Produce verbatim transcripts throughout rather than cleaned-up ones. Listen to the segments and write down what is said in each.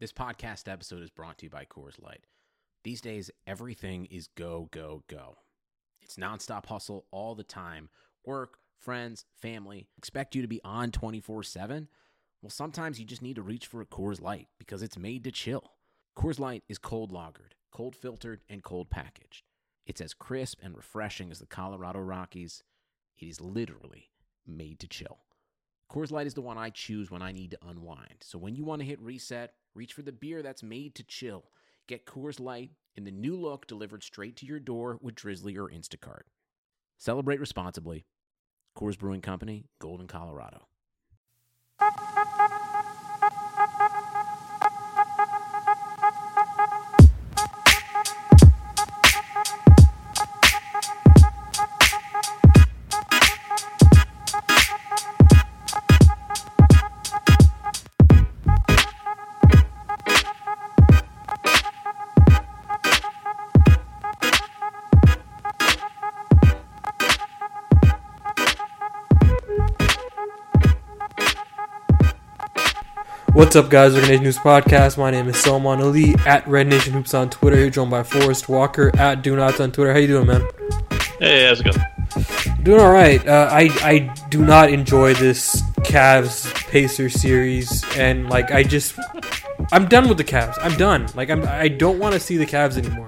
This podcast episode is brought to you by Coors Light. These days, everything is go, go, go. It's nonstop hustle all the time. Work, friends, family expect you to be on twenty-four seven. Well, sometimes you just need to reach for a Coors Light because it's made to chill. Coors Light is cold lagered, cold filtered, and cold packaged. It's as crisp and refreshing as the Colorado Rockies. It is literally made to chill. Coors Light is the one I choose when I need to unwind. So when you want to hit reset, reach for the beer that's made to chill. Get Coors Light in the new look delivered straight to your door with Drizzly or Instacart. Celebrate responsibly. Coors Brewing Company, Golden, Colorado. What's up, guys? Red Nation Hoops Podcast. My name is Salman Ali at Red Nation Hoops on Twitter. Here joined by Forrest Walker at Do Nots on Twitter. How you doing, man? Hey, how's it going? Doing all right. Uh, I I do not enjoy this Cavs Pacers series, and like I just I'm done with the Cavs. I'm done. Like I'm I don't want to see the Cavs anymore.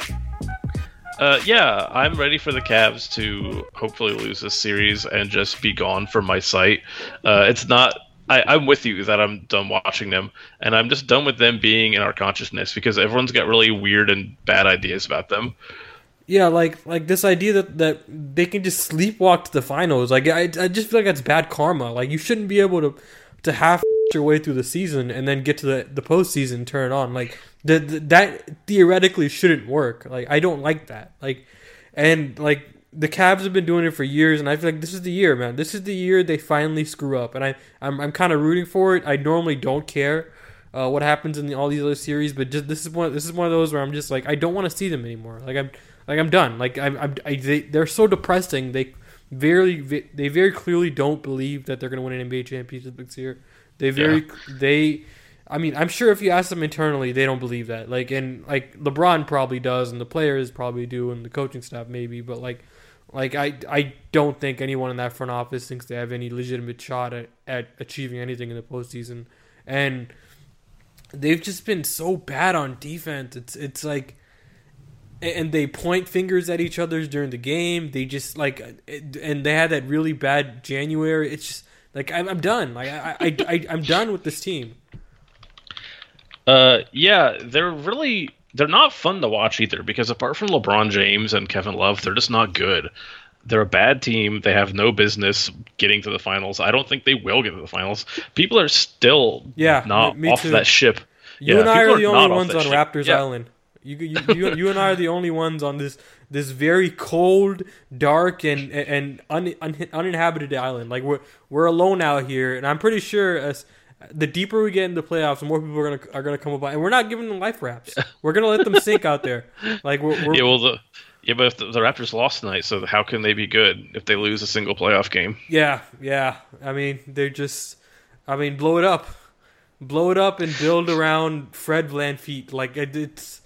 Uh, yeah, I'm ready for the Cavs to hopefully lose this series and just be gone from my sight. Uh, it's not. I, I'm with you that I'm done watching them, and I'm just done with them being in our consciousness because everyone's got really weird and bad ideas about them. Yeah, like like this idea that, that they can just sleepwalk to the finals. Like I, I just feel like that's bad karma. Like you shouldn't be able to to half your way through the season and then get to the the postseason and turn it on. Like the, the, that theoretically shouldn't work. Like I don't like that. Like and like. The Cavs have been doing it for years, and I feel like this is the year, man. This is the year they finally screw up, and I, I'm, I'm kind of rooting for it. I normally don't care uh, what happens in the, all these other series, but just this is one, this is one of those where I'm just like, I don't want to see them anymore. Like I'm, like I'm done. Like I'm, I'm I, they, they're so depressing. They very, they very clearly don't believe that they're going to win an N B A championship this year. They very, yeah. they. I mean, I'm sure if you ask them internally, they don't believe that. Like, and like LeBron probably does, and the players probably do, and the coaching staff maybe, but like. Like, I, I don't think anyone in that front office thinks they have any legitimate shot at, at achieving anything in the postseason. And they've just been so bad on defense. It's it's like... And they point fingers at each other during the game. They just, like... And they had that really bad January. It's just... Like, I'm, I'm done. Like, I, I, I, I'm done with this team. Uh, yeah, they're really... They're not fun to watch either because apart from LeBron James and Kevin Love, they're just not good. They're a bad team. They have no business getting to the finals. I don't think they will get to the finals. People are still yeah, not me off too. that ship. You yeah, and I are the are only ones on ship. Raptors yeah. Island. You, you, you, you and I are the only ones on this this very cold, dark, and and un, un, uninhabited island. Like we're we're alone out here, and I'm pretty sure as. The deeper we get into the playoffs, the more people are gonna are gonna come about, and we're not giving them life wraps. We're gonna let them sink out there. Like we're, we're yeah, well, the, yeah, but if the, the Raptors lost tonight, so how can they be good if they lose a single playoff game? Yeah, yeah. I mean, they're just, I mean, blow it up, blow it up, and build around Fred VanVleet. Like it's,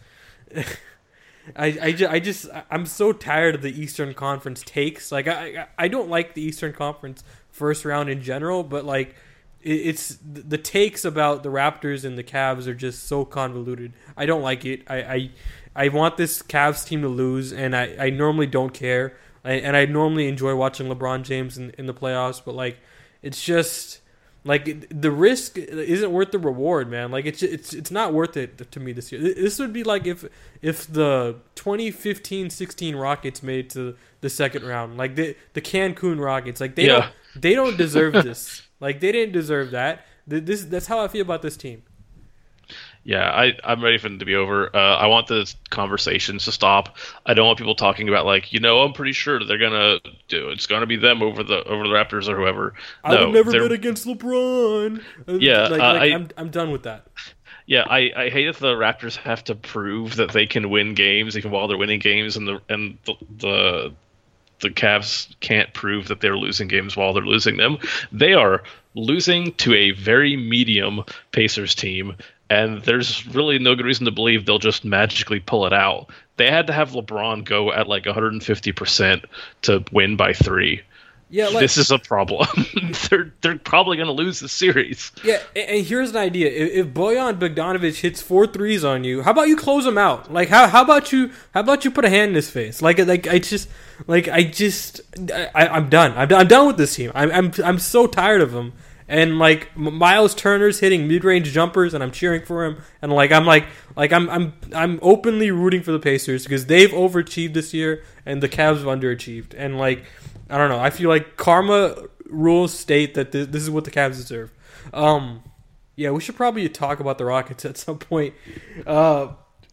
I, I, just, I just, I'm so tired of the Eastern Conference takes. Like I, I don't like the Eastern Conference first round in general, but like. It's the takes about the Raptors and the Cavs are just so convoluted. I don't like it. I I, I want this Cavs team to lose, and I, I normally don't care. I, and I normally enjoy watching LeBron James in, in the playoffs, but like it's just like the risk isn't worth the reward, man. Like it's it's it's not worth it to me this year. This would be like if if the twenty fifteen sixteen Rockets made to the second round, like the the Cancun Rockets, like they yeah. don't they don't deserve this. Like, they didn't deserve that. This That's how I feel about this team. Yeah, I, I'm ready for them to be over. Uh, I want the conversations to stop. I don't want people talking about, like, you know, I'm pretty sure they're going to do It's going to be them over the over the Raptors or whoever. I no, would never bet against LeBron. Yeah. Like, uh, like, I, I'm, I'm done with that. Yeah, I, I hate that the Raptors have to prove that they can win games even while they're winning games, and the and the... the the Cavs can't prove that they're losing games while they're losing them. They are losing to a very medium Pacers team and there's really no good reason to believe they'll just magically pull it out. They had to have LeBron go at like one hundred fifty percent to win by three. Yeah, like, this is a problem. they're they're probably going to lose the series. Yeah, and here's an idea: if, if Bojan Bogdanovic hits four threes on you, how about you close him out? Like, how how about you how about you put a hand in his face? Like, like I just like I just I, I'm done. I'm done. I'm done with this team. I'm I'm I'm so tired of them. And like Miles Turner's hitting mid-range jumpers, and I'm cheering for him. And like I'm like like I'm I'm I'm openly rooting for the Pacers because they've overachieved this year, and the Cavs have underachieved. And like. I don't know. I feel like karma rules state that this, this is what the Cavs deserve. Um, yeah, we should probably talk about the Rockets at some point. Uh,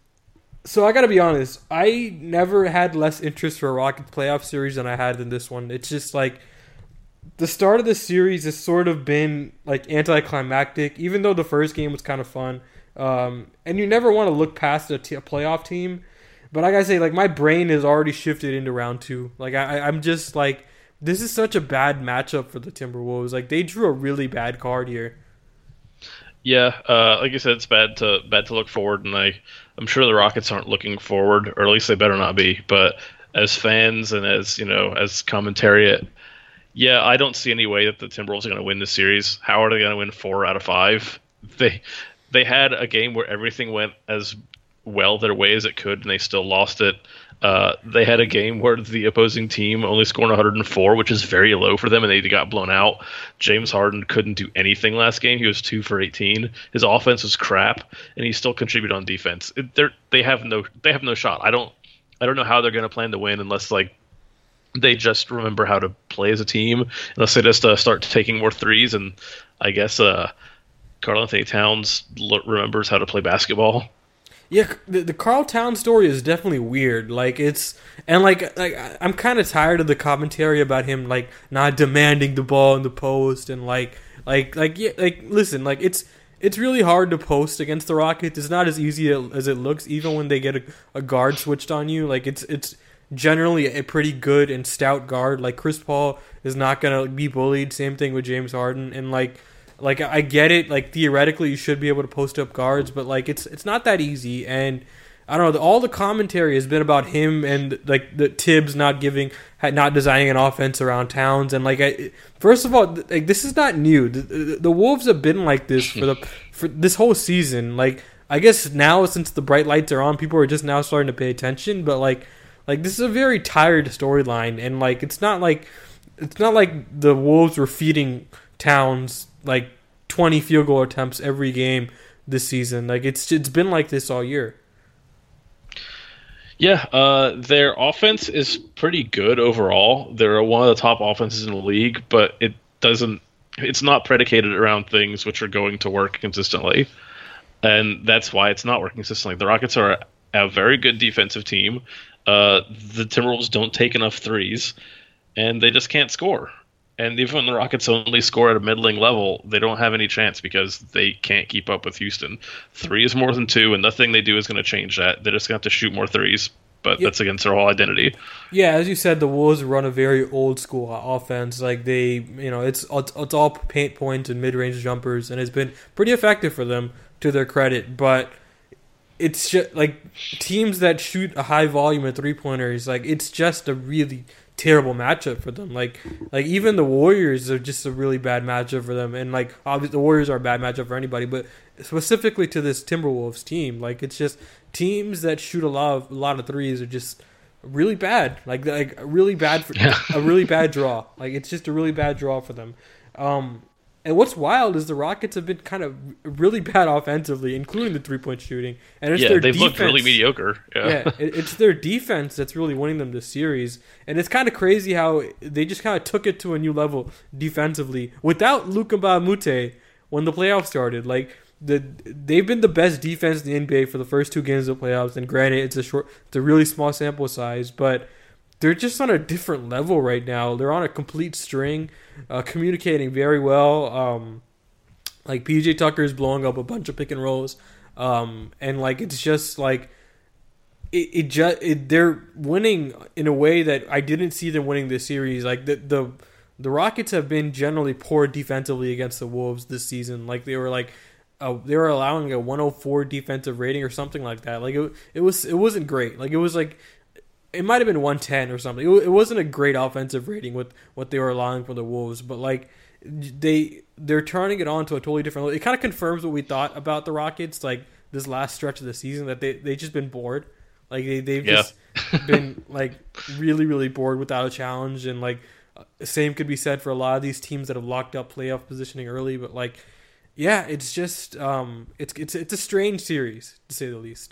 so I got to be honest. I never had less interest for a Rockets playoff series than I had in this one. It's just like the start of the series has sort of been like anticlimactic, even though the first game was kind of fun. Um, and you never want to look past a, t- a playoff team. But like I say, like my brain has already shifted into round two. Like I, I'm just like, this is such a bad matchup for the Timberwolves. Like they drew a really bad card here. Yeah, uh, like you said, it's bad to bad to look forward, and I, I'm sure the Rockets aren't looking forward, or at least they better not be. But as fans and as you know, as commentariat, yeah, I don't see any way that the Timberwolves are going to win this series. How are they going to win four out of five? They they had a game where everything went as well their way as it could, and they still lost it. Uh, they had a game where the opposing team only scored one hundred four, which is very low for them, and they got blown out. James Harden couldn't do anything last game. He was two for eighteen. His offense was crap, and he still contributed on defense. It, they're, they have no they have no shot. I don't I don't know how they're going to plan to win unless like they just remember how to play as a team, unless they just uh, start taking more threes, and I guess uh, Karl-Anthony Towns l- remembers how to play basketball. Yeah, the, the Karl Towns story is definitely weird. Like it's and like like I'm kind of tired of the commentary about him like not demanding the ball in the post and like like like yeah like listen like it's it's really hard to post against the Rockets. It's not as easy as it looks, even when they get a, a guard switched on you. Like it's it's generally a pretty good and stout guard. Like Chris Paul is not gonna be bullied. Same thing with James Harden and like. Like I get it, like theoretically you should be able to post up guards, but like it's it's not that easy. And I don't know, all the commentary has been about him and like the Tibbs not giving, not designing an offense around Towns. And like, I, first of all, like this is not new. The, the, the Wolves have been like this for the for this whole season. Like I guess now since the bright lights are on, people are just now starting to pay attention. But like like this is a very tired storyline, and like it's not like it's not like the Wolves were feeding Towns like twenty field goal attempts every game this season. Like it's it's been like this all year. Yeah, uh, their offense is pretty good overall. They're one of the top offenses in the league, but it doesn't. It's not predicated around things which are going to work consistently, and that's why it's not working consistently. The Rockets are a very good defensive team. Uh, the Timberwolves don't take enough threes, and they just can't score. And even when the Rockets only score at a middling level, they don't have any chance because they can't keep up with Houston. Three is more than two, and nothing they do is going to change that. They're just going to have to shoot more threes, but yep. That's against their whole identity. Yeah, as you said, the Wolves run a very old school offense. Like they, you know, it's it's, it's all paint points and mid range jumpers, and it's been pretty effective for them to their credit. But it's just like teams that shoot a high volume of three pointers. Like it's just a really terrible matchup for them. Like, like even the Warriors are just a really bad matchup for them. And like, obviously, the Warriors are a bad matchup for anybody, but specifically to this Timberwolves team, like it's just teams that shoot a lot of a lot of threes are just really bad. Like, like really bad for yeah. a really bad draw. Like it's just a really bad draw for them. Um, and what's wild is the Rockets have been kind of really bad offensively, including the three-point shooting. And it's yeah, their they've defense. looked really mediocre. Yeah, yeah it, it's their defense that's really winning them this series. And it's kind of crazy how they just kind of took it to a new level defensively without Luka Mbamute when the playoffs started. Like the they've been the best defense in the N B A for the first two games of the playoffs. And granted, it's a short, it's a really small sample size, but they're just on a different level right now. They're on a complete string, uh, communicating very well. Um, like P J Tucker is blowing up a bunch of pick and rolls, um, and like it's just like it. It just it, they're winning in a way that I didn't see them winning this series. Like the the the Rockets have been generally poor defensively against the Wolves this season. Like they were like uh, they were allowing a one oh four defensive rating or something like that. Like it, it was it wasn't great. Like it was like it might have been one ten or something. It, it wasn't a great offensive rating with what they were allowing for the Wolves, but like they they're turning it on to a totally different level. It kind of confirms what we thought about the Rockets like this last stretch of the season, that they they just been bored. Like they they've yeah. just been like really really bored without a challenge, and like same could be said for a lot of these teams that have locked up playoff positioning early. But like, yeah, it's just um, it's it's it's a strange series to say the least.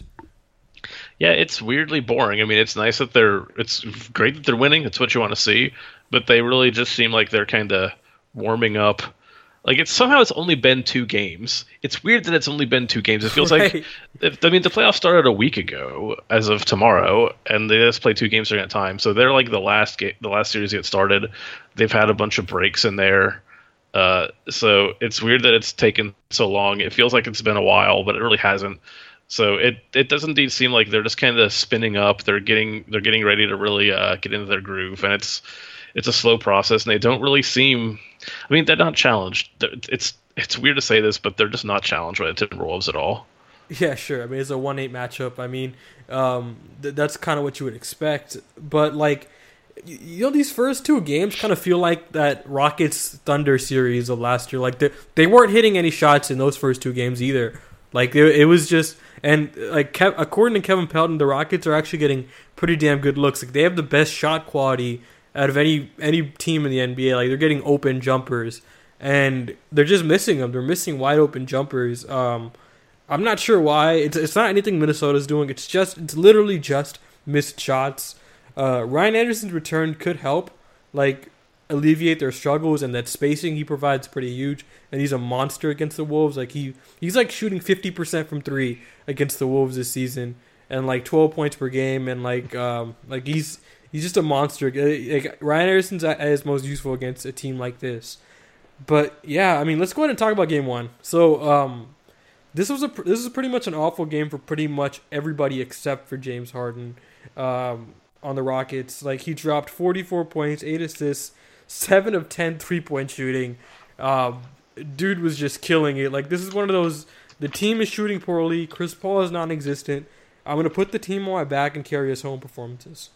Yeah, it's weirdly boring. I mean, it's nice that they're it's great that they're winning. It's what you want to see, but they really just seem like they're kind of warming up. Like it's somehow it's only been two games. It's weird that it's only been two games. It feels right. like, if, I mean, the playoffs started a week ago as of tomorrow, and they just played two games during that time. So they're like the last game, the last series to get started. They've had a bunch of breaks in there, uh, so it's weird that it's taken so long. It feels like it's been a while, but it really hasn't. So it it does indeed seem like they're just kind of spinning up. They're getting they're getting ready to really uh, get into their groove, and it's it's a slow process, and they don't really seem. I mean, they're not challenged. It's it's weird to say this, but they're just not challenged by the Timberwolves at all. Yeah, sure. I mean, it's a one eight matchup. I mean, um, th- that's kind of what you would expect. But, like, you know, these first two games kind of feel like that Rockets-Thunder series of last year. Like, they, they weren't hitting any shots in those first two games either. Like, it, it was just... And, like, Kev, according to Kevin Pelton, the Rockets are actually getting pretty damn good looks. Like, they have the best shot quality out of any any team in the N B A. Like, they're getting open jumpers, and they're just missing them. They're missing wide open jumpers. Um, I'm not sure why. It's it's not anything Minnesota's doing. It's just it's literally just missed shots. Uh, Ryan Anderson's return could help, like, alleviate their struggles, and that spacing he provides pretty huge. And he's a monster against the Wolves. Like he he's like shooting fifty percent from three against the Wolves this season, and like twelve points per game, and like um like he's. He's just a monster. Like, Ryan Anderson's at his most useful against a team like this. But yeah, I mean, let's go ahead and talk about game one. So um, this was a this is pretty much an awful game for pretty much everybody except for James Harden um, on the Rockets. Like, he dropped forty-four points, eight assists, seven of ten three-point shooting. Um, dude was just killing it. Like, this is one of those. The team is shooting poorly. Chris Paul is non-existent. I'm gonna put the team on my back and carry us home performances.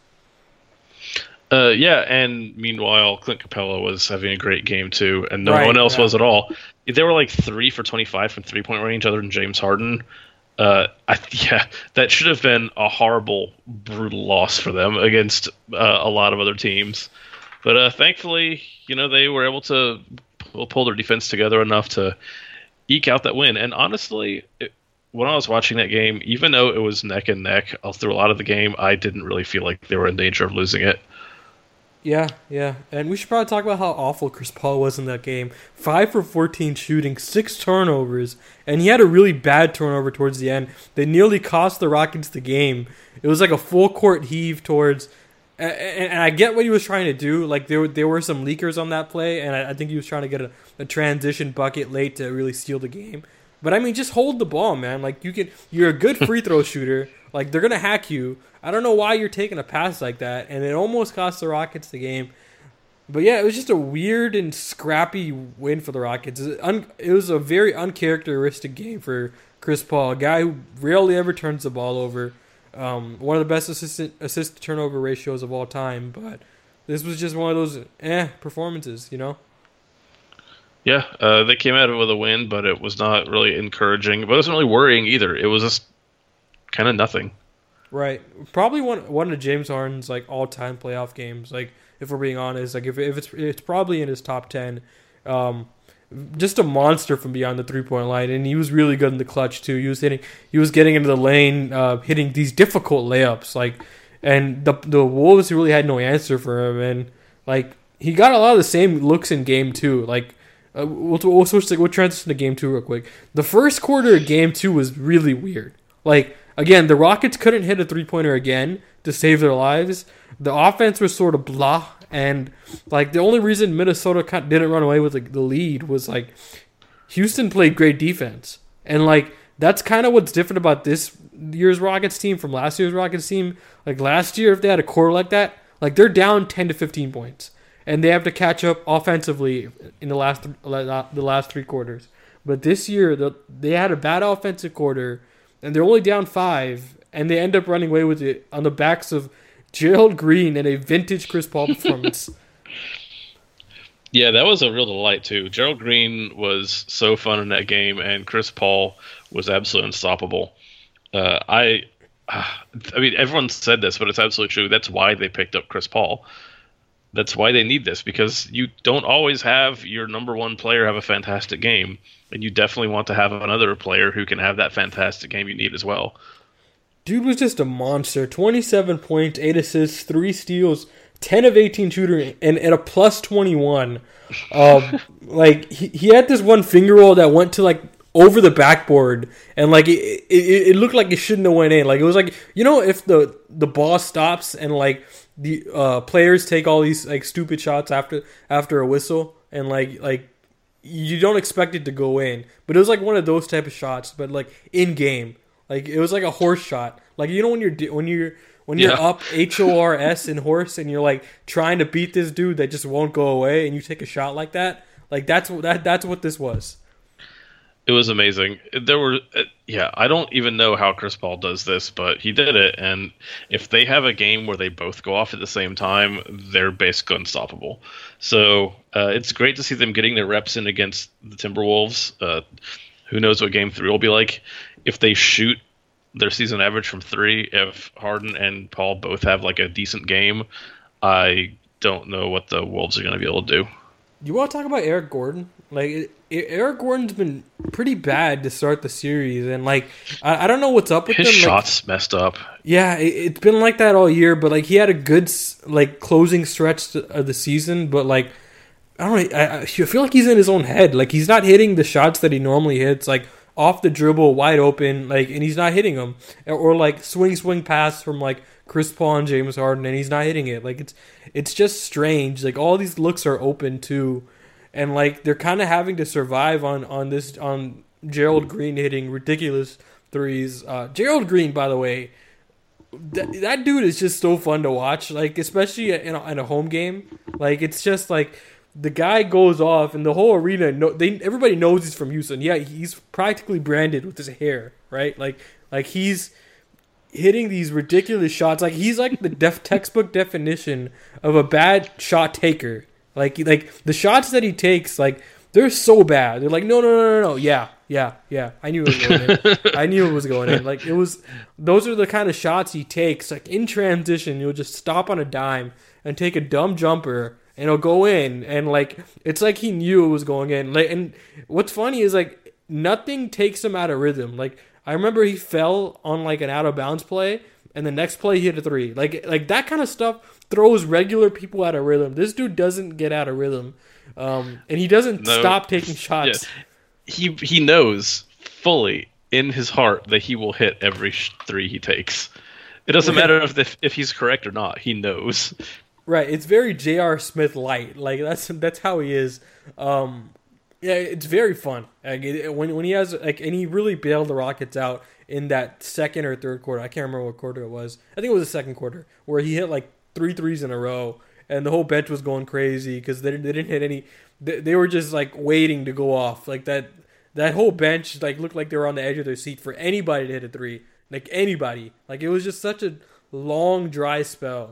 Uh, yeah, and meanwhile, Clint Capella was having a great game too, and no right, one else yeah. was at all. They were like three for twenty-five from three-point range, other than James Harden. Uh, I, yeah, that should have been a horrible, brutal loss for them against uh, a lot of other teams. But uh, thankfully, you know, they were able to pull, pull their defense together enough to eke out that win. And honestly, it, when I was watching that game, even though it was neck and neck through a lot of the game, I didn't really feel like they were in danger of losing it. Yeah, yeah. And we should probably talk about how awful Chris Paul was in that game. five for fourteen shooting, six turnovers, and he had a really bad turnover towards the end. They nearly cost the Rockets the game. It was like a full court heave towards... And, and I get what he was trying to do. Like, there, there were some leakers on that play, and I, I think he was trying to get a, a transition bucket late to really steal the game. But, I mean, just hold the ball, man. Like, you can, you're a good free throw shooter. Like, they're going to hack you. I don't know why you're taking a pass like that, and it almost cost the Rockets the game. But yeah, it was just a weird and scrappy win for the Rockets. It was a very uncharacteristic game for Chris Paul, a guy who rarely ever turns the ball over. Um, one of the best assist assist turnover ratios of all time, but this was just one of those eh performances, you know. Yeah, uh, they came out of it with a win, but it was not really encouraging. But it wasn't really worrying either. It was just kind of nothing. Right, probably one one of James Harden's like all time playoff games. Like, if we're being honest, like if if it's it's probably in his top ten. Um, just a monster from beyond the three point line, and he was really good in the clutch too. He was hitting, he was getting into the lane, uh, hitting these difficult layups. Like, and the the Wolves really had no answer for him, and like he got a lot of the same looks in game two. Like, uh, we'll we'll switch to, we'll transition to game two real quick. The first quarter of game two was really weird. Like, again, the Rockets couldn't hit a three-pointer again to save their lives. The offense was sort of blah, and like the only reason Minnesota didn't run away with like, the lead was like Houston played great defense. And like that's kind of what's different about this year's Rockets team from last year's Rockets team. Like last year, if they had a core like that, like they're down ten to fifteen points, and they have to catch up offensively in the last the last three quarters. But this year, the, they had a bad offensive quarter, and they're only down five, and they end up running away with it on the backs of Gerald Green and a vintage Chris Paul performance. Yeah, that was a real delight, too. Gerald Green was so fun in that game, and Chris Paul was absolutely unstoppable. Uh, I, I mean, everyone said this, but it's absolutely true. That's why they picked up Chris Paul. That's why they need this, because you don't always have your number one player have a fantastic game, and you definitely want to have another player who can have that fantastic game you need as well. Dude was just a monster. twenty-seven points, eight assists, three steals, ten of eighteen shooter, and, and a plus twenty-one. Um, like, he, he had this one finger roll that went to, like, over the backboard, and, like, it, it, it looked like it shouldn't have went in. Like, it was like, you know, if the, the ball stops and, like, the uh, players take all these, like, stupid shots after after a whistle, and, like, like you don't expect it to go in. But it was, like, one of those type of shots, but, like, in-game. Like, it was like a horse shot. Like, you know when you're when you're when you're yeah. up H O R S in horse and you're like trying to beat this dude that just won't go away, and you take a shot like that. Like that's what that that's what this was. It was amazing. There were yeah, I don't even know how Chris Paul does this, but he did it. And if they have a game where they both go off at the same time, they're basically unstoppable. So uh, it's great to see them getting their reps in against the Timberwolves. Uh, who knows what game three will be like? If they shoot their season average from three, if Harden and Paul both have like a decent game, I don't know what the Wolves are going to be able to do. You want to talk about Eric Gordon? Like, it, it, Eric Gordon's been pretty bad to start the series, and like, I, I don't know what's up with his him. His shots like, messed up. Yeah, it, it's been like that all year, but like he had a good like closing stretch of the season, but like, I don't know, I, I feel like he's in his own head. Like, he's not hitting the shots that he normally hits, like off the dribble, wide open, like, and he's not hitting them, or, or like swing swing pass from like Chris Paul and James Harden, and he's not hitting it. Like, it's it's just strange. Like, all these looks are open too, and like they're kind of having to survive on on this on Gerald Green hitting ridiculous threes. Uh, Gerald Green, by the way, that that dude is just so fun to watch. Like, especially in a, in a home game. Like, it's just like the guy goes off, and the whole arena, know, they everybody knows he's from Houston. Yeah, he's practically branded with his hair, right? Like, like he's hitting these ridiculous shots. Like, he's like the def textbook definition of a bad shot taker. Like, like the shots that he takes, like, they're so bad. They're like, no, no, no, no, no. Yeah, yeah, yeah. I knew it was going in. I knew it was going in. Like, it was. Those are the kind of shots he takes. Like, in transition, you'll just stop on a dime and take a dumb jumper, and it'll go in. And like, it's like he knew it was going in. Like, and what's funny is like nothing takes him out of rhythm. Like, I remember he fell on like an out of bounds play, and the next play he hit a three. Like, like that kind of stuff throws regular people out of rhythm. This dude doesn't get out of rhythm, um, and he doesn't no. stop taking shots. Yeah. He he knows fully in his heart that he will hit every sh- three he takes. It doesn't Right. matter if the, if he's correct or not. He knows. Right. It's very J R. Smith light. Like, that's that's how he is. Um, yeah, it's very fun. Like, it, when when he has like, and he really bailed the Rockets out in that second or third quarter. I can't remember what quarter it was. I think it was the second quarter where he hit like three threes in a row, and the whole bench was going crazy because they, they didn't hit any. They, they were just like waiting to go off. Like that that whole bench like looked like they were on the edge of their seat for anybody to hit a three. Like anybody. Like, it was just such a long dry spell.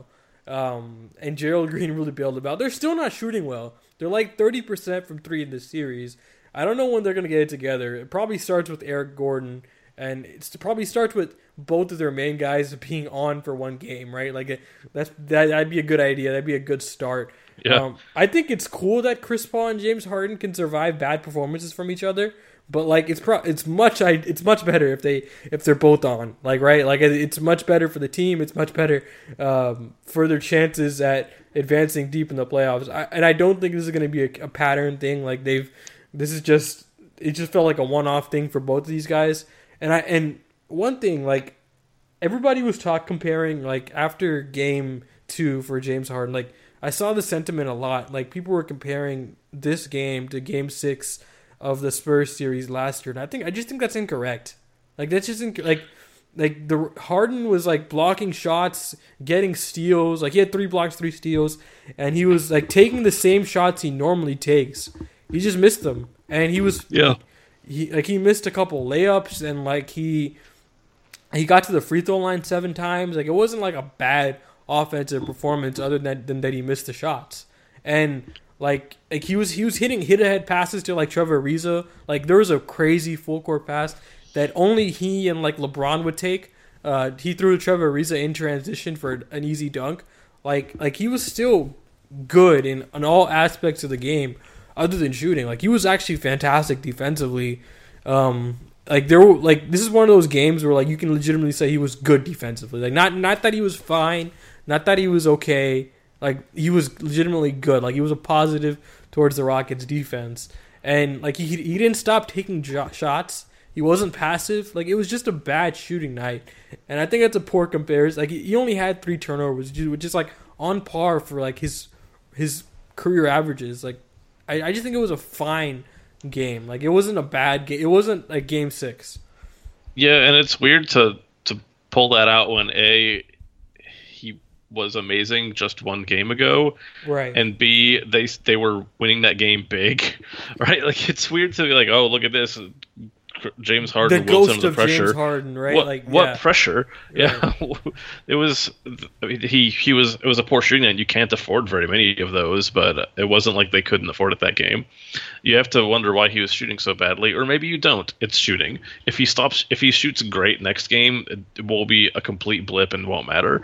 Um, and Gerald Green really bailed them out. They're still not shooting well. They're like thirty percent from three in this series. I don't know when they're going to get it together. It probably starts with Eric Gordon, and it probably starts with both of their main guys being on for one game, right? Like, that's that, that'd be a good idea. That'd be a good start. Yeah. Um, I think it's cool that Chris Paul and James Harden can survive bad performances from each other. But like, it's pro- it's much I it's much better if they if they're both on, like, right, like, it's much better for the team. It's much better um, for their chances at advancing deep in the playoffs. I, and I don't think this is going to be a, a pattern thing. Like, they've this is just it just felt like a one off thing for both of these guys. And I and one thing, like, everybody was talk comparing like after game two for James Harden. Like, I saw the sentiment a lot. Like, people were comparing this game to game six of the Spurs series last year, and I think I just think that's incorrect. Like, that's just inc- like like the Harden was like blocking shots, getting steals. Like, he had three blocks, three steals, and he was like taking the same shots he normally takes. He just missed them, and he was Yeah. he like he missed a couple layups and like he he got to the free throw line seven times. Like it wasn't like a bad offensive performance other than than that he missed the shots. And like like he was he was hitting hit ahead passes to like Trevor Ariza. Like there was a crazy full court pass that only he and like LeBron would take. Uh, he threw Trevor Ariza in transition for an easy dunk. Like like he was still good in, in all aspects of the game other than shooting. Like he was actually fantastic defensively. Um, like there were like this is one of those games where like you can legitimately say he was good defensively. Like not not that he was fine, not that he was okay. Like he was legitimately good. Like he was a positive towards the Rockets defense. And like he he didn't stop taking jo- shots. He wasn't passive. Like it was just a bad shooting night. And I think that's a poor comparison. Like he only had three turnovers, which is like on par for like his his career averages. Like I, I just think it was a fine game. Like it wasn't a bad game. It wasn't like game six. Yeah, and it's weird to to pull that out when A, he was amazing just one game ago, right? And B, they they were winning that game big, right? Like it's weird to be like, oh, look at this. James Harden the wills ghost under of pressure. James Harden, right? What, like what yeah. pressure? Yeah, right. It was. I mean, he he was. It was a poor shooting night. You can't afford very many of those, but it wasn't like they couldn't afford it that game. You have to wonder why he was shooting so badly, or maybe you don't. It's shooting. If he stops, if he shoots great next game, it will be a complete blip and won't matter.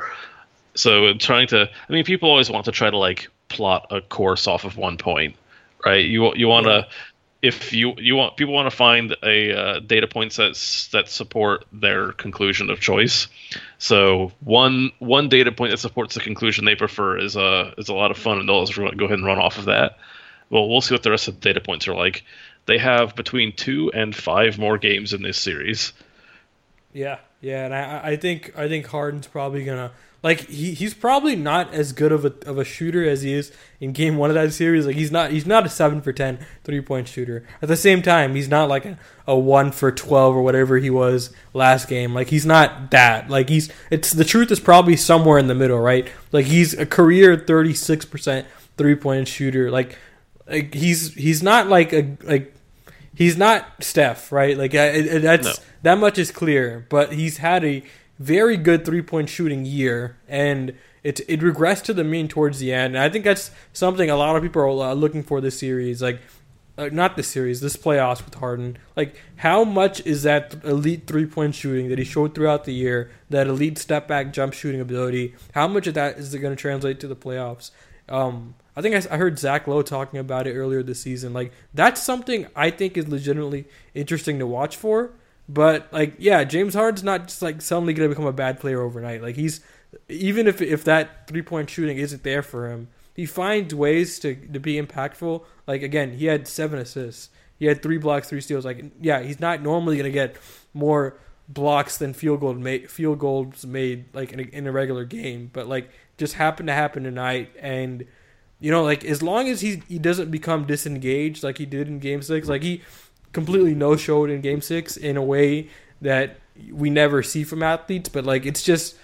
So trying to, I mean, people always want to try to like plot a course off of one point, right? You you want to. Yeah. If you, you want people want to find a uh, data points that that support their conclusion of choice, so one one data point that supports the conclusion they prefer is a is a lot of fun, and they'll just go ahead and run off of that. Well, we'll see what the rest of the data points are like. They have between two and five more games in this series. Yeah, yeah, and I I think I think Harden's probably gonna. Like he, he's probably not as good of a of a shooter as he is in game one of that series. Like he's not he's not a seven for ten three point shooter. At the same time, he's not like a, a one for twelve or whatever he was last game. Like he's not that. Like he's it's the truth is probably somewhere in the middle, right? Like he's a career thirty six percent three point shooter. Like like he's he's not like a like he's not Steph, right? Like it, it, that's no. that much is clear. But he's had a very good three-point shooting year, and it it regressed to the mean towards the end. And I think that's something a lot of people are uh, looking for this series. Like, uh, not this series, this playoffs with Harden. Like, how much is that elite three-point shooting that he showed throughout the year, that elite step-back jump shooting ability, how much of that is it going to translate to the playoffs? Um, I think I, I heard Zach Lowe talking about it earlier this season. Like, that's something I think is legitimately interesting to watch for. But like, yeah, James Harden's not just like suddenly going to become a bad player overnight. Like he's even if if that three point shooting isn't there for him, he finds ways to to be impactful. Like again, he had seven assists, he had three blocks, three steals. Like yeah, he's not normally going to get more blocks than field goal made, field goals made like in a, in a regular game. But like just happened to happen tonight, and you know like as long as he he doesn't become disengaged like he did in Game Six, like he. completely no-showed in Game Six in a way that we never see from athletes, but like it's just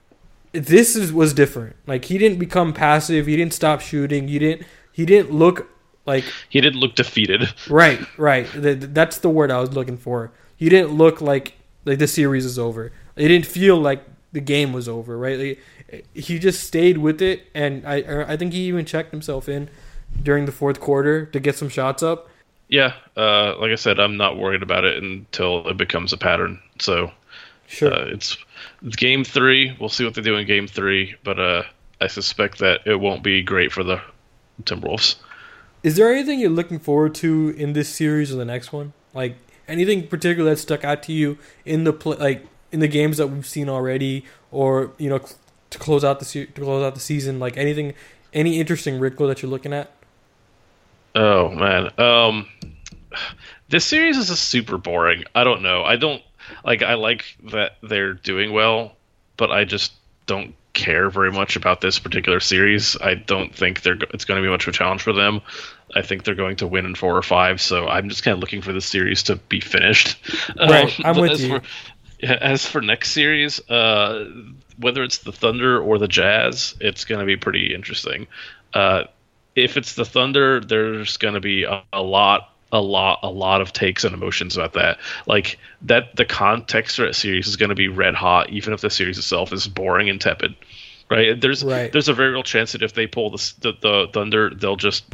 this is was different. Like he didn't become passive, he didn't stop shooting, he didn't he didn't look like he didn't look defeated. Right, right. That's the word I was looking for. He didn't look like like the series is over. It didn't feel like the game was over. Right, like, he just stayed with it, and I I think he even checked himself in during the fourth quarter to get some shots up. Yeah, uh, like I said, I'm not worried about it until it becomes a pattern. So, sure, uh, it's, it's game three. We'll see what they do in game three, but uh, I suspect that it won't be great for the Timberwolves. Is there anything you're looking forward to in this series or the next one? Like anything particular that stuck out to you in the play, like in the games that we've seen already, or you know, to close out the se- to close out the season? Like anything, any interesting wrinkle that you're looking at? Oh man, um, this series is just super boring. I don't know. I don't like. I like that they're doing well, but I just don't care very much about this particular series. I don't think they're. It's going to be much of a challenge for them. I think they're going to win in four or five. So I'm just kind of looking for the series to be finished. Right, um, I'm with as you. For, yeah, as for next series, uh, whether it's the Thunder or the Jazz, it's going to be pretty interesting. Uh, If it's the Thunder, there's going to be a, a lot a lot a lot of takes and emotions about that. Like that the context for that series is going to be red hot, even if the series itself is boring and tepid. Right? There's Right. there's a very real chance that if they pull the the, the Thunder, they'll just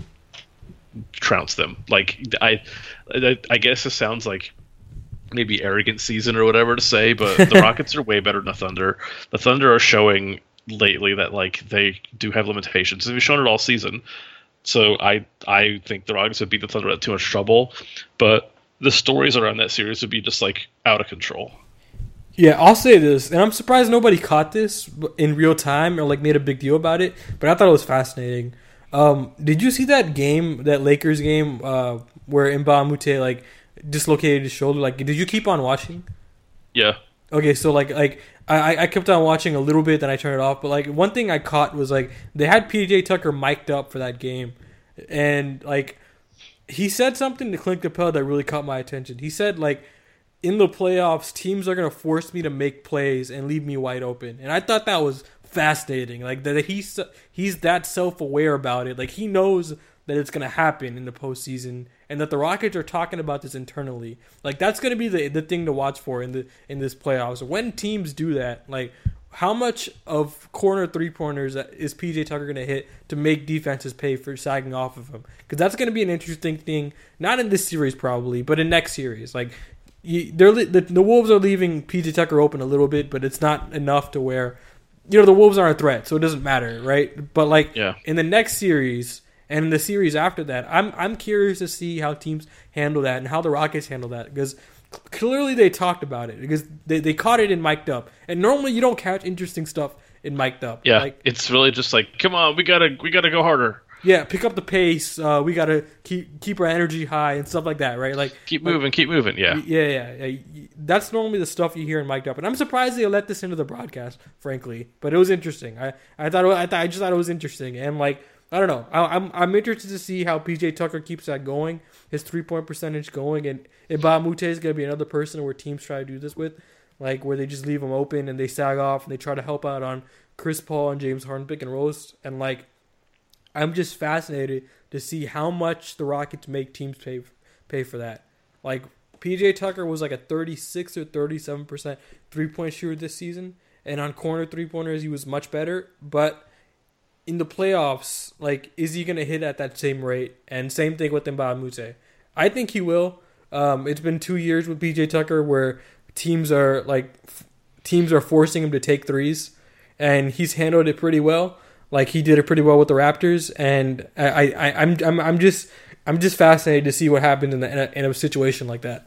trounce them. Like I, I, I guess it sounds like maybe arrogant season or whatever to say, but the Rockets are way better than the Thunder. The Thunder are showing lately that like they do have limitations. They've shown it all season. So I I think the Rockets would beat the Thunder without too much trouble, but the stories around that series would be just like out of control. Yeah, I'll say this, and I'm surprised nobody caught this in real time or like made a big deal about it, but I thought it was fascinating. Um, did you see that game, that Lakers game, uh, where Mbah Moute like dislocated his shoulder? Like, did you keep on watching? Yeah. Okay, so like like I, I kept on watching a little bit, then I turned it off. But like one thing I caught was like they had P J Tucker mic'd up for that game, and like he said something to Clint Capella that really caught my attention. He said like, in the playoffs, teams are gonna force me to make plays and leave me wide open, and I thought that was fascinating. Like that he's he's that self aware about it. Like he knows that it's gonna happen in the postseason, and that the Rockets are talking about this internally. Like that's gonna be the the thing to watch for in the in this playoffs. When teams do that, like how much of corner three pointers is P J Tucker gonna hit to make defenses pay for sagging off of him? Because that's gonna be an interesting thing. Not in this series probably, but in next series. Like you, they're the, the Wolves are leaving P J Tucker open a little bit, but it's not enough to where, you know, the Wolves aren't a threat, so it doesn't matter, right? But like yeah. in the next series and in the series after that, I'm I'm curious to see how teams handle that and how the Rockets handle that, because clearly they talked about it, because they, they caught it in mic'd up, and normally you don't catch interesting stuff in mic'd up. Yeah, like, it's really just like, come on, we gotta we gotta go harder. Yeah, pick up the pace. Uh, we gotta keep keep our energy high and stuff like that, right? Like keep like, moving, keep moving. Yeah, yeah, yeah, yeah. That's normally the stuff you hear in mic'd up, and I'm surprised they let this into the broadcast, frankly. But it was interesting. I I thought it, I thought I just thought it was interesting, and like I don't know, I, I'm I'm interested to see how P J Tucker keeps that going, his three point percentage going, and Mbah Moute is gonna be another person where teams try to do this with, like where they just leave him open and they sag off and they try to help out on Chris Paul and James Harden pick and rolls, and like. I'm just fascinated to see how much the Rockets make teams pay pay for that. Like P J Tucker was like a thirty-six or thirty-seven percent three-point shooter this season, and on corner three-pointers he was much better, but in the playoffs, like is he going to hit at that same rate? And same thing with Mbah Moute. I think he will. Um, it's been two years with P J Tucker where teams are like f- teams are forcing him to take threes, and he's handled it pretty well. Like he did it pretty well with the Raptors, and I, I, I'm, I'm, I'm just, I'm just fascinated to see what happens in, the, in, a, in a situation like that.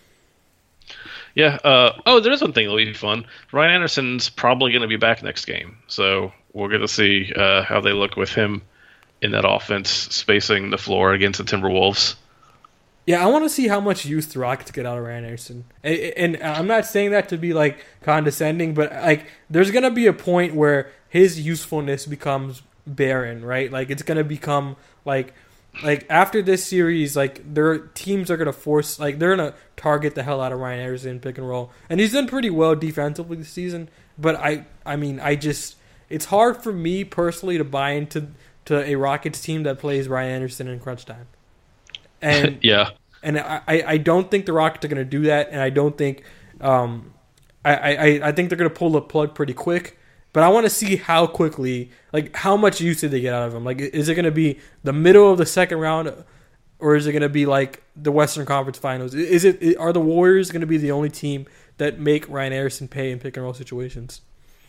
Yeah. Uh, oh, there is one thing that'll be fun. Ryan Anderson's probably going to be back next game, so we're going to see uh, how they look with him in that offense, spacing the floor against the Timberwolves. Yeah, I want to see how much use the Rockets get out of Ryan Anderson, and, and I'm not saying that to be like condescending, but like there's going to be a point where his usefulness becomes barren, right? Like it's gonna become like, like after this series, like their teams are gonna force, like they're gonna target the hell out of Ryan Anderson pick and roll, and he's done pretty well defensively this season. But I, I mean, I just, it's hard for me personally to buy into to a Rockets team that plays Ryan Anderson in crunch time, and yeah, and I, I don't think the Rockets are gonna do that, and I don't think, um, I, I, I think they're gonna pull the plug pretty quick. But I want to see how quickly, like how much use did they get out of him? Like, is it going to be the middle of the second round, or is it going to be like the Western Conference Finals? Is it are the Warriors going to be the only team that make Ryan Anderson pay in pick and roll situations?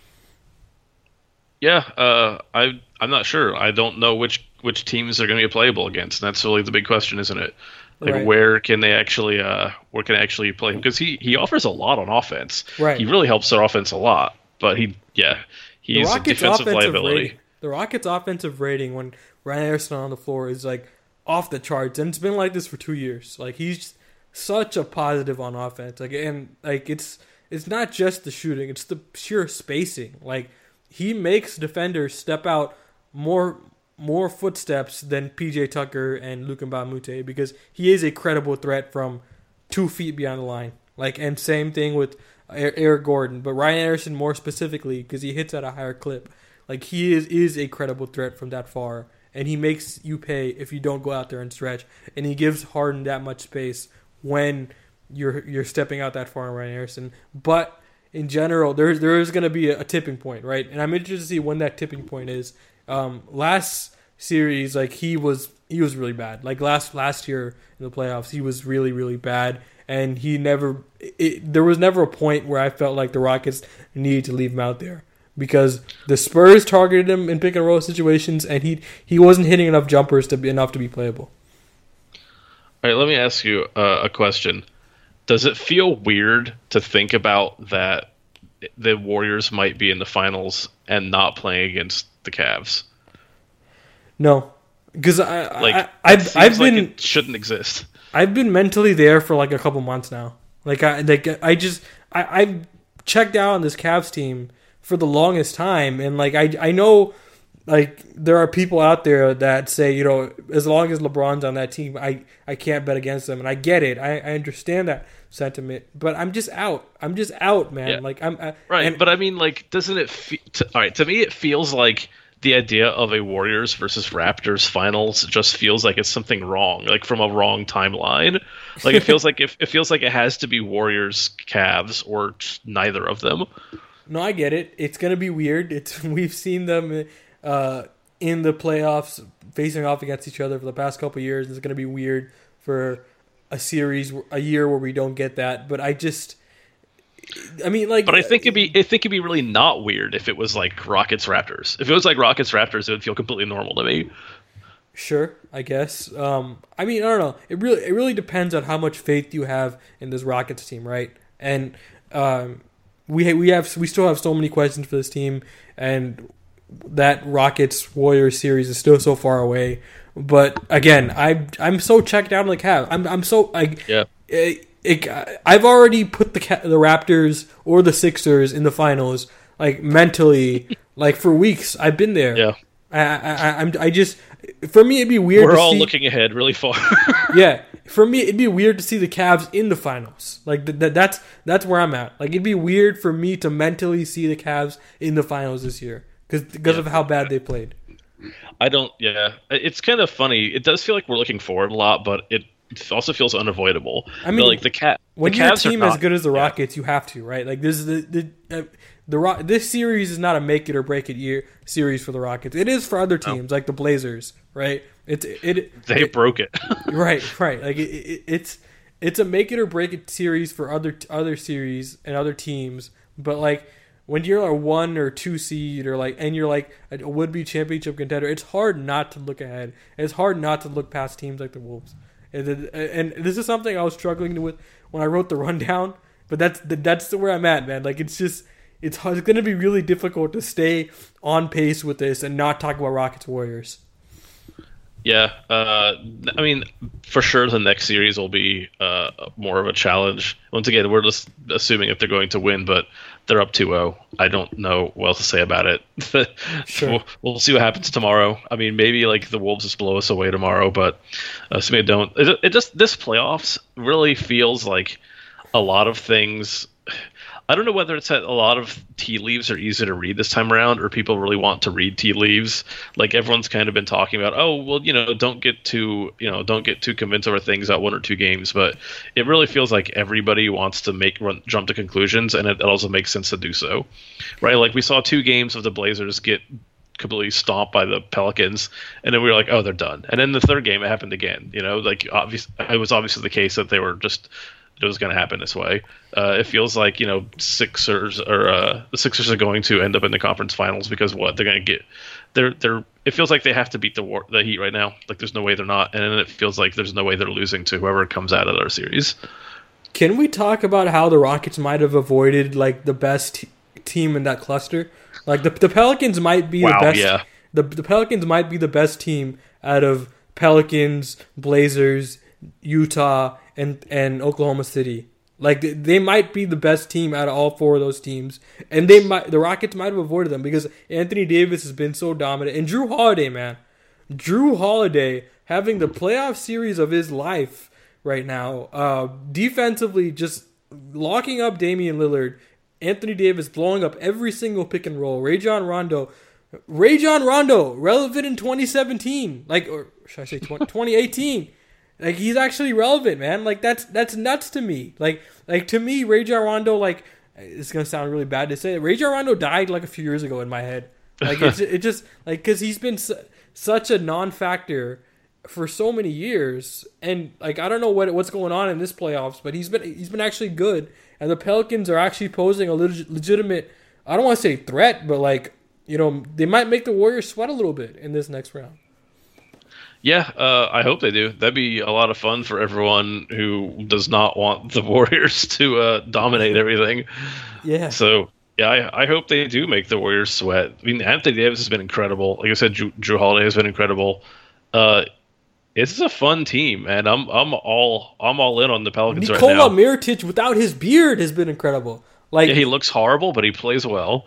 Yeah, uh, I I'm not sure. I don't know which which teams are going to be playable against. That's really the big question, isn't it? Like Right. where can they actually uh where can they actually play him? Because he he offers a lot on offense. Right. He really helps their offense a lot. But he, yeah, The he's a Rockets' defensive offensive liability. rating, the Rockets' offensive rating when Ryan Anderson on the floor is like off the charts, and it's been like this for two years. Like he's such a positive on offense. Like and like it's it's not just the shooting; it's the sheer spacing. Like he makes defenders step out more more footsteps than P J Tucker and Luka Mbah Moute, because he is a credible threat from two feet beyond the line. Like and same thing with Eric Gordon, but Ryan Anderson more specifically because he hits at a higher clip. Like he is is a credible threat from that far, and he makes you pay if you don't go out there and stretch. And he gives Harden that much space when you're you're stepping out that far on Ryan Harrison. But in general, there's there is going to be a, a tipping point, right? And I'm interested to see when that tipping point is. Um, last series, like he was he was really bad. Like last last year in the playoffs, he was really really bad, and he never. It, there was never a point where I felt like the Rockets needed to leave him out there because the Spurs targeted him in pick and roll situations, and he he wasn't hitting enough jumpers to be enough to be playable. All right, let me ask you uh, a question. Does it feel weird to think about that the Warriors might be in the finals and not playing against the Cavs? No, because I, like, I I've I've been like it shouldn't exist. I've been mentally there for like a couple months now. Like I like I just I I've checked out on this Cavs team for the longest time, and like I I know like there are people out there that say, you know, as long as LeBron's on that team, I I can't bet against them, and I get it. I, I understand that sentiment, but I'm just out. I'm just out, man. Yeah. Like I'm I, right, and, but I mean, like, doesn't it? Fe- to, all right, to me, it feels like the idea of a Warriors versus Raptors finals just feels like it's something wrong, like from a wrong timeline. Like it feels like if it feels like it has to be Warriors Cavs or neither of them. No, I get it. It's gonna be weird. It's we've seen them uh, in the playoffs facing off against each other for the past couple of years. It's gonna be weird for a series, a year where we don't get that. But I just, I mean, like, but I think it'd be, I think it'd be really not weird if it was like Rockets Raptors. If it was like Rockets Raptors, it would feel completely normal to me. Sure, I guess. Um, I mean, I don't know. It really, it really depends on how much faith you have in this Rockets team, right? And um, we we have we still have so many questions for this team, and that Rockets Warriors series is still so far away. But again, I I'm so checked out on the Cavs. I'm I'm so like yeah. It, it, I've already put the the Raptors or the Sixers in the finals, like mentally, like for weeks. I've been there. Yeah. I I I'm I just for me it'd be weird. We're to all see, looking ahead really far. yeah, for me it'd be weird to see the Cavs in the finals. Like th- th- that's that's where I'm at. Like it'd be weird for me to mentally see the Cavs in the finals this year because because yeah. of how bad they played. I don't. Yeah, it's kind of funny. It does feel like we're looking forward a lot, but it also feels unavoidable. I mean, but like the cat. When the you're a Cavs team are not, as good as the yeah. Rockets, you have to, right? Like this is the the uh, the Ro- this series is not a make it or break it year series for the Rockets. It is for other teams like the Blazers, right? It's it. They it, broke it. right, right. Like it, it, it's it's a make it or break it series for other other series and other teams, but like. When you're a one or two seed, or like, and you're like a would-be championship contender, it's hard not to look ahead. It's hard not to look past teams like the Wolves. And, and this is something I was struggling with when I wrote the rundown. But that's that's where I'm at, man. Like it's just it's, it's going to be really difficult to stay on pace with this and not talk about Rockets Warriors. Yeah, uh, I mean, for sure the next series will be uh, more of a challenge. Once again, we're just assuming if they're going to win, but they're up two oh. I don't know what else to say about it. Sure. we'll, we'll see what happens tomorrow. I mean, maybe like the Wolves just blow us away tomorrow, but uh, assuming they don't. It, it just this playoffs really feels like a lot of things. I don't know whether it's that a lot of tea leaves are easier to read this time around, or people really want to read tea leaves. Like everyone's kind of been talking about, oh, well, you know, don't get too, you know, don't get too convinced over things at one or two games. But it really feels like everybody wants to make run, jump to conclusions, and it, it also makes sense to do so, right? Like we saw two games of the Blazers get completely stomped by the Pelicans, and then we were like, oh, they're done. And then the third game, it happened again. You know, like obvious, it was obviously the case that they were just. It was going to happen this way. Uh, it feels like, you know, Sixers or uh, the Sixers are going to end up in the conference finals because what they're going to get, they're they're. It feels like they have to beat the war, the Heat right now. Like there's no way they're not, and then it feels like there's no way they're losing to whoever comes out of their series. Can we talk about how the Rockets might have avoided like the best t- team in that cluster? Like the the Pelicans might be wow, the best. Yeah. The the Pelicans might be the best team out of Pelicans, Blazers, Utah, and and Oklahoma City. Like they, they might be the best team out of all four of those teams, and they might the Rockets might have avoided them because Anthony Davis has been so dominant, and Drew Holiday, man, Drew Holiday having the playoff series of his life right now. Uh, defensively, just locking up Damian Lillard, Anthony Davis blowing up every single pick and roll, Rajon Rondo Rajon Rondo, relevant in twenty seventeen, like, or should I say twenty eighteen? Like, he's actually relevant, man. Like, that's that's nuts to me. Like, like to me, Rajon Rondo, like, it's gonna sound really bad to say, Rajon Rondo died like a few years ago in my head. Like, it's it just like because he's been su- such a non-factor for so many years, and like I don't know what what's going on in this playoffs, but he's been he's been actually good, and the Pelicans are actually posing a leg- legitimate. I don't want to say threat, but like, you know, they might make the Warriors sweat a little bit in this next round. Yeah, uh, I hope they do. That'd be a lot of fun for everyone who does not want the Warriors to uh, dominate everything. Yeah. So, yeah, I, I hope they do make the Warriors sweat. I mean, Anthony Davis has been incredible. Like I said, Drew, Drew Holiday has been incredible. Uh, it's a fun team, and I'm I'm all I'm all in on the Pelicans Nikola right now. Mirotic without his beard has been incredible. Like, yeah, he looks horrible, but he plays well.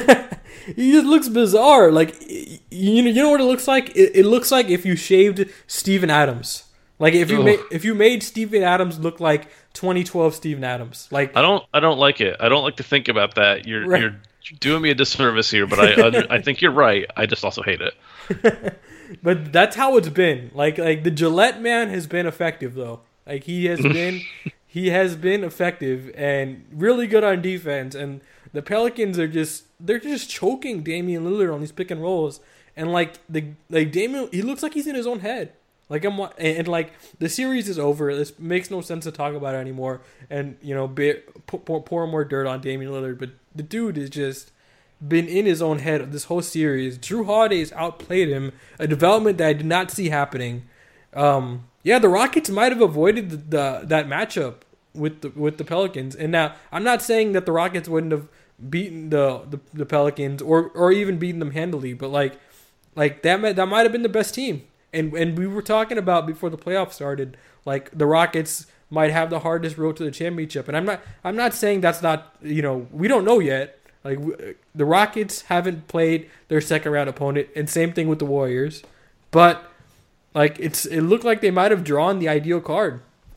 He just looks bizarre. Like, you know, you know what it looks like? It, it looks like if you shaved Steven Adams. Like if you Ugh. made if you made Steven Adams look like twenty twelve Steven Adams. Like I don't I don't like it. I don't like to think about that. You're Right. you're doing me a disservice here, but I under, I think you're right. I just also hate it. But that's how it's been. Like like the Gillette man has been effective though. Like he has been he has been effective and really good on defense, and the Pelicans are just they're just choking Damian Lillard on these pick and rolls, and like the like Damian he looks like he's in his own head. Like I'm and, and like the series is over. This makes no sense to talk about it anymore, and you know be, pour, pour more dirt on Damian Lillard, but the dude is just been in his own head this whole series. Drew Holiday's outplayed him, a development that I did not see happening. Um, yeah, the Rockets might have avoided the, the that matchup with the with the Pelicans. And now I'm not saying that the Rockets wouldn't have beaten the the, the Pelicans or or even beaten them handily, but like like that might, that might have been the best team. And and we were talking about before the playoffs started, like the Rockets might have the hardest road to the championship. And I'm not I'm not saying that's not, you know, we don't know yet. Like the Rockets haven't played their second round opponent, and same thing with the Warriors. But like it's it looked like they might have drawn the ideal card.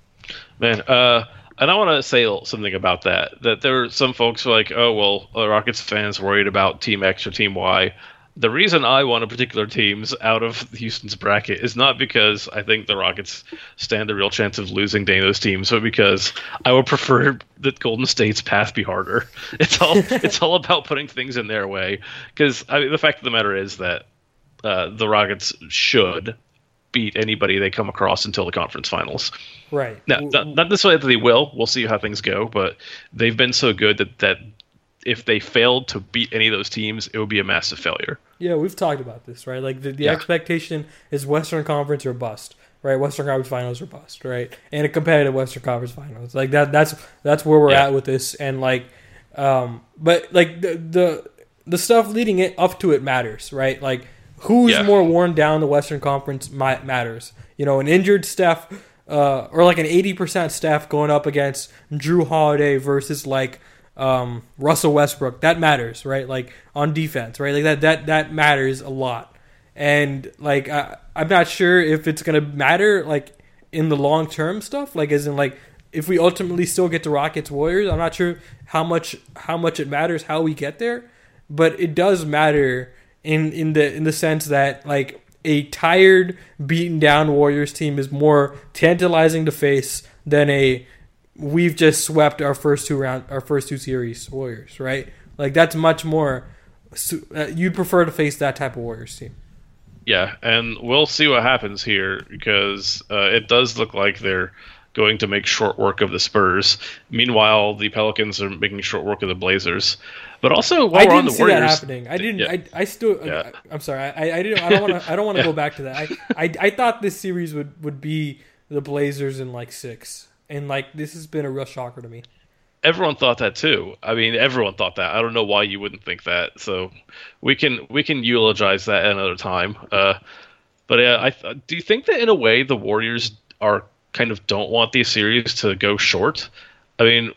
Man, uh, and I want to say something about that. That there were some folks who are like, oh well, uh, Rockets fans worried about Team X or Team Y. The reason I want particular teams out of Houston's bracket is not because I think the Rockets stand a real chance of losing to those teams, but because I would prefer that Golden State's path be harder. It's all it's all about putting things in their way. Because I mean, the fact of the matter is that uh, the Rockets should beat anybody they come across until the conference finals. Right. Now, not, not necessarily that they will. We'll see how things go, but they've been so good that that. If they failed to beat any of those teams, it would be a massive failure. Yeah, we've talked about this, right? Like the, the Yeah. expectation is Western Conference or bust, right? Western Conference Finals or bust, right? And a competitive Western Conference Finals, like that. That's that's where we're Yeah. at with this, and like, um, but like the the the stuff leading it up to it matters, right? Like who's Yeah. more worn down the Western Conference mi- matters. You know, an injured Steph, uh, or like an eighty percent Steph going up against Drew Holiday versus like. Um, Russell Westbrook, that matters, right? Like on defense, right? Like that that that matters a lot. And like I, I'm not sure if it's gonna matter like in the long term stuff, like as in like if we ultimately still get to Rockets Warriors. I'm not sure how much how much it matters how we get there, but it does matter in in the in the sense that like a tired, beaten down Warriors team is more tantalizing to face than a we've just swept our first two round, our first two series Warriors, right? Like that's much more. Uh, you'd prefer to face that type of Warriors team. Yeah, and we'll see what happens here because uh, it does look like they're going to make short work of the Spurs. Meanwhile, the Pelicans are making short work of the Blazers. But also, while I we're didn't on the see Warriors, that happening. I didn't. Yeah. I, I still. Yeah. I, I'm sorry. I, I didn't. I don't want to. I don't want to Yeah. go back to that. I, I I thought this series would would be the Blazers in like six, and like this has been a real shocker to me. everyone thought that too. I mean, everyone thought that. I don't know why you wouldn't think that. So we can we can eulogize that at another time. Uh, but uh, I do you think that in a way the Warriors are kind of don't want these series to go short? I mean,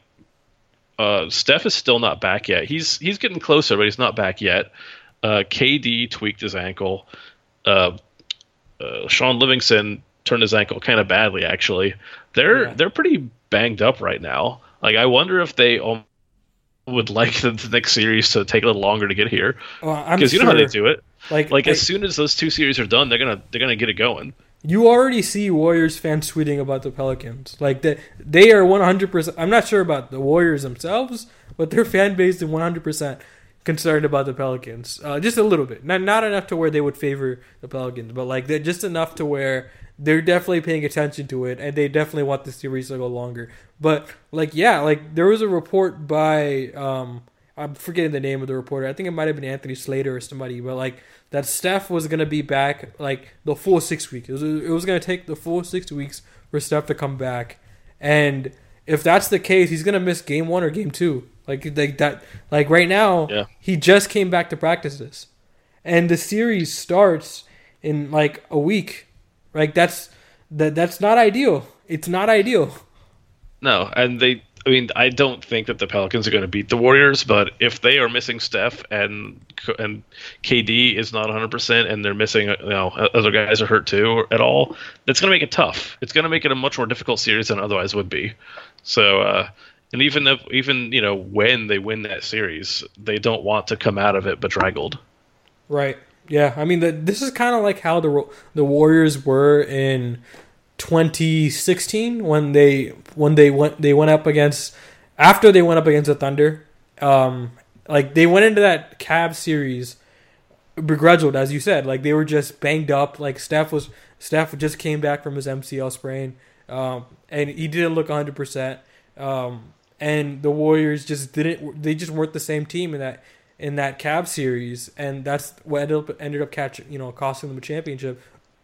uh, Steph is still not back yet. He's he's getting closer, but he's not back yet. Uh, K D tweaked his ankle. Uh, uh, Sean Livingston turned his ankle kind of badly, actually. They're Yeah. they're pretty banged up right now. Like, I wonder if they almost would like the, the next series to take a little longer to get here. Well, I'm Because you sure, know how they do it. Like, Like I, as soon as those two series are done, they're gonna they're gonna get it going. you already see Warriors fans tweeting about the Pelicans. Like they, they are one hundred percent. I'm not sure about the Warriors themselves, but their fan base is one hundred percent concerned about the Pelicans. Uh, just a little bit, not not enough to where they would favor the Pelicans, but like they're just enough to where they're definitely paying attention to it, and they definitely want the series to go longer. But like, yeah, like there was a report by um, I'm forgetting the name of the reporter. I think it might have been Anthony Slater or somebody, but like that Steph was gonna be back like the full six weeks. It was it was gonna take the full six weeks for Steph to come back, and if that's the case, he's gonna miss game one or game two. Like like that. Like right now, Yeah. he just came back to practices, and the series starts in like a week. Like that's that that's not ideal. It's not ideal. No, and they. I mean, I don't think that the Pelicans are going to beat the Warriors, but if they are missing Steph and and K D is not one hundred percent and they're missing, you know, other guys are hurt too at all, that's going to make it tough. It's going to make it a much more difficult series than it otherwise would be. So, uh, and even if, even you know when they win that series, they don't want to come out of it bedraggled. Right. Yeah. I mean, the, this is kind of like how the the Warriors were in twenty sixteen when they when they went they went up against after they went up against the Thunder. Um, like they went into that Cavs series begrudged, as you said. Like they were just banged up. Like Steph was Steph just came back from his M C L sprain, um, and he didn't look one hundred percent. Um, and the Warriors just didn't. They just weren't the same team in that in that Cavs series, and that's what ended up ended up catching you know costing them a championship.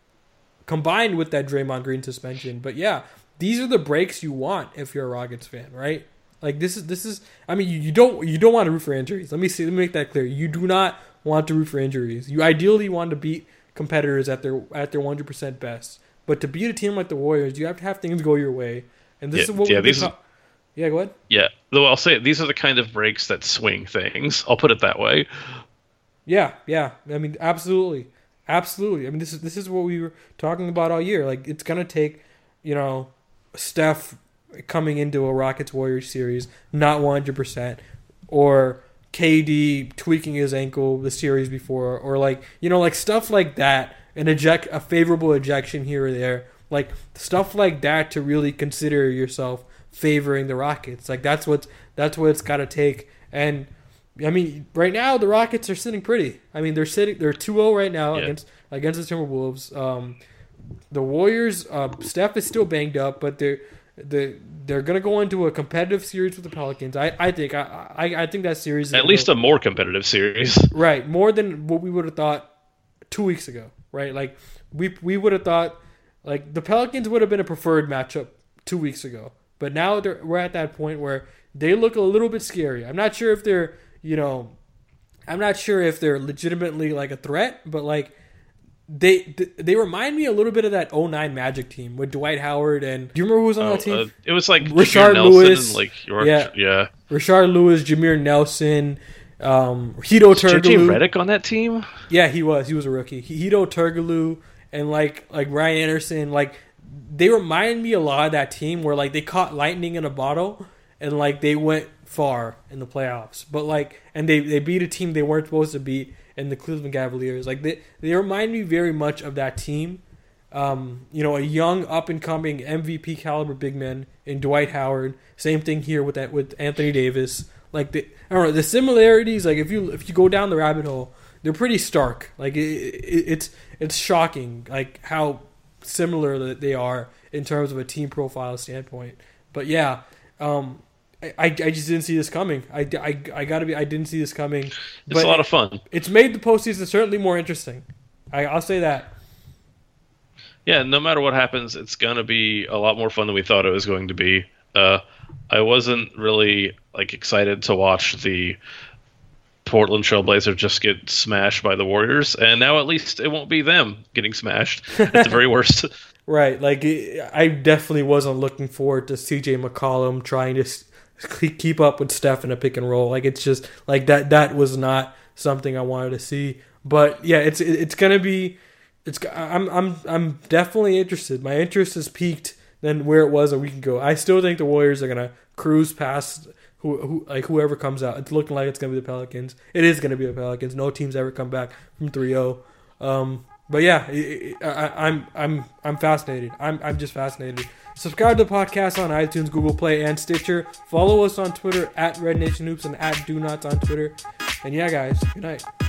Combined with that Draymond Green suspension, but yeah, these are the breaks you want if you're a Rockets fan, right? Like this is this is. I mean, you, you don't you don't want to root for injuries. Let me see. Let me make that clear. You do not want to root for injuries. You ideally want to beat competitors at their at their one hundred percent best. But to beat a team like the Warriors, you have to have things go your way. And this Yeah, is what yeah, we've these been is- ta- Yeah, go ahead. Yeah, though I'll say it, these are the kind of breaks that swing things. I'll put it that way. Yeah, yeah. I mean, absolutely, absolutely. I mean, this is this is what we were talking about all year. Like, it's gonna take, you know, Steph coming into a Rockets Warriors series not one hundred percent, or K D tweaking his ankle the series before, or like you know, like stuff like that, an eject a favorable ejection here or there, like stuff like that to really consider yourself favoring the Rockets. Like that's what that's what it's got to take. And I mean, right now the Rockets are sitting pretty. I mean, they're sitting they're two oh right now Yeah. against against the Timberwolves. Um, the Warriors, uh, Steph is still banged up, but they're they they're gonna go into a competitive series with the Pelicans. I, I think I, I I think that series is At gonna least go- a more competitive series. right more than what we would have thought two weeks ago. Right, like we we would have thought like the Pelicans would have been a preferred matchup two weeks ago. But now they're, we're at that point where they look a little bit scary. I'm not sure if they're, you know, I'm not sure if they're legitimately like a threat, but like they they remind me a little bit of that oh nine Magic team with Dwight Howard and do you remember who was on Oh, that team? uh, it was like Rashard Jameer Nelson Lewis. and like York, Yeah. yeah. Rashard Lewis, Jameer Nelson, um, Hito Was J J Turkoglu. Redick on that team? Yeah, he was. He was a rookie. Hito Turkoglu and like like Ryan Anderson, like they remind me a lot of that team where like they caught lightning in a bottle and like they went far in the playoffs. But like and they, they beat a team they weren't supposed to beat in the Cleveland Cavaliers. Like they they remind me very much of that team. Um, you know, a young up and coming M V P caliber big man in Dwight Howard. Same thing here with that with Anthony Davis. Like the I don't know, the similarities, like if you if you go down the rabbit hole, they're pretty stark. Like it, it, it's it's shocking like how similar that they are in terms of a team profile standpoint. But yeah, um, I, I I just didn't see this coming. I, I, I gotta be I didn't see this coming. It's But a lot of fun. it's made the postseason certainly more interesting. I, I'll say that. Yeah, no matter what happens, it's gonna be a lot more fun than we thought it was going to be. Uh, I wasn't really like excited to watch the Portland Trailblazers just get smashed by the Warriors, and now at least it won't be them getting smashed at the very worst. Right, like I definitely wasn't looking forward to C J McCollum trying to s- keep up with Steph in a pick and roll. Like it's just like that. That was not something I wanted to see. But yeah, it's it's gonna be. It's I'm I'm I'm definitely interested. My interest has peaked than where it was a week ago. I still think the Warriors are gonna cruise past Who, who like whoever comes out, it's looking like it's gonna be the Pelicans. It is gonna be the Pelicans. No team's ever come back from three oh. Um, but yeah, it, it, I, I'm I'm I'm fascinated. I'm I'm just fascinated. Subscribe to the podcast on iTunes, Google Play, and Stitcher. Follow us on Twitter at Red Nation Hoops and at Do Nots on Twitter. And yeah, guys, good night.